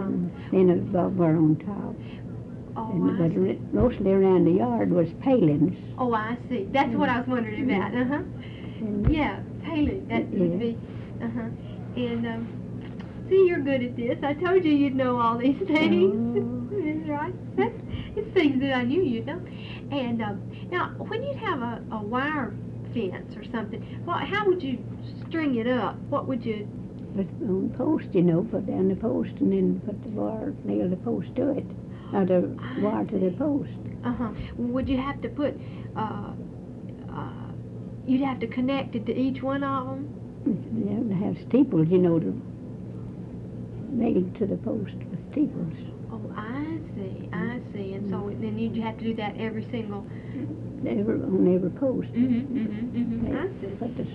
Then a bar on top. Oh, And I but see. mostly around the yard was palings. Oh, I see. That's what I was wondering about. And Yeah, paling. That Yeah. would be. And see, you're good at this. I told you you'd know all these things. Oh. That's right. It's things that I knew you'd know. And now, when you'd have a wire fence or something, how would you string it up? What would you? But on post, put down the post and then put the bar, nail the post to it. Or the wire to the post. Would you have to put? You'd have to connect it to each one of them. You have to have steeples, to nail to the post with steeples. Oh, I see. And so then you'd have to do that every single. On every post. I see. Put the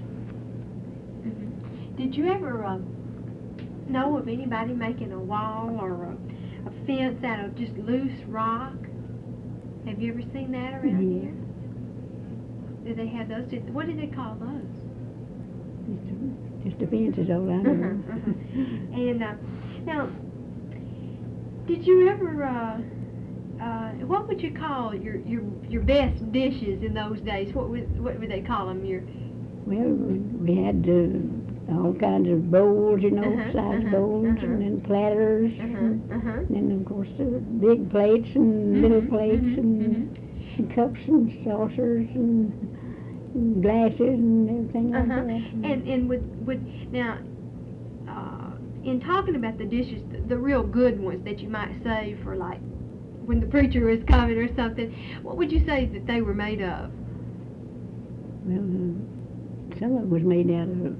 Did you ever know of anybody making a wall or a fence out of just loose rock? Have you ever seen that around here? Do they have those? What do they call those? Just the fence is all I know. And now, did you ever? What would you call your best dishes in those days? What would they call them? Well, we had all kinds of bowls, size bowls, and then platters, and then of course the big plates and little plates and cups and saucers and glasses and everything like that. And would now, in talking about the dishes, the real good ones that you might save for like when the preacher was coming or something, what would you say that they were made of? Well, some of it was made out of,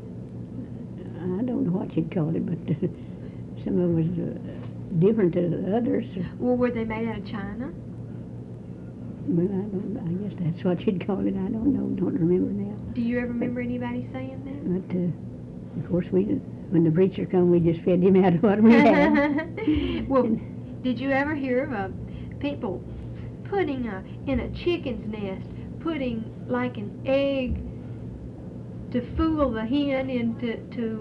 I don't know what you'd call it, but some of it was different to the others. Well, were they made out of china? Well, I guess that's what you'd call it. I don't know, don't remember now. Do you ever remember anybody saying that? But, of course, when the preacher come, we just fed him out of what we had. Well, did you ever hear of people putting in a chicken's nest, putting like an egg to fool the hen into to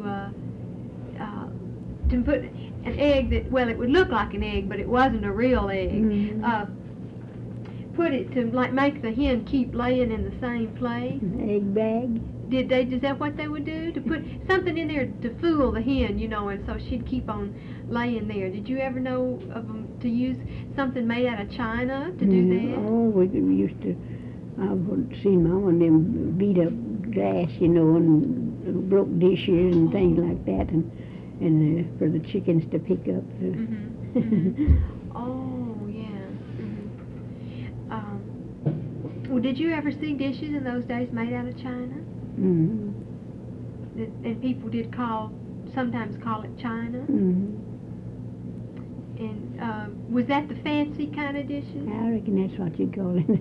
put an egg that, well, it would look like an egg, but it wasn't a real egg. Put it to like make the hen keep laying in the same place. An egg bag. Is that what they would do? To put something in there to fool the hen, and so she'd keep on laying there. Did you ever know of them to use something made out of china to do that? Oh, we used to. I've seen Mama and them beat up glass, and broke dishes and things like that, and for the chickens to pick up. Oh, yeah. Well, did you ever see dishes in those days made out of china? And people did sometimes call it china? And was that the fancy kind of dishes? I reckon that's what you call it.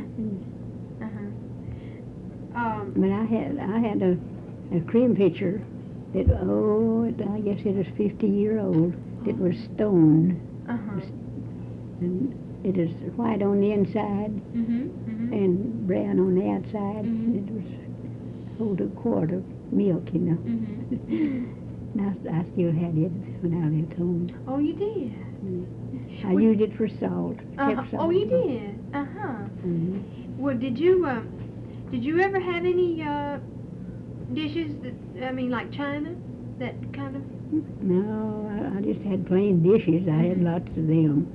But I had a cream pitcher that, I guess it was 50-year-old. It was stone. And it is white on the inside and brown on the outside. It was hold a quart of milk, And I still had it when I left home. Oh, you did? I used it for salt. Kept salt. Oh, you did? Well, did you ever have any dishes like china? That kind of? No, I just had plain dishes. I had lots of them.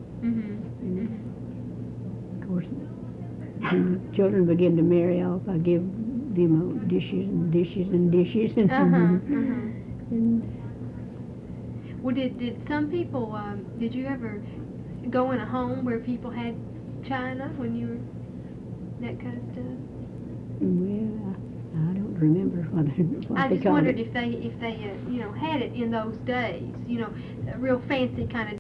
Of course, when children begin to marry off, I give them dishes and dishes and dishes. And well, did some people? Did you ever go in a home where people had china when you were that kind of stuff? Well, I don't remember what they called it. I just wondered if they had it in those days. A real fancy kind of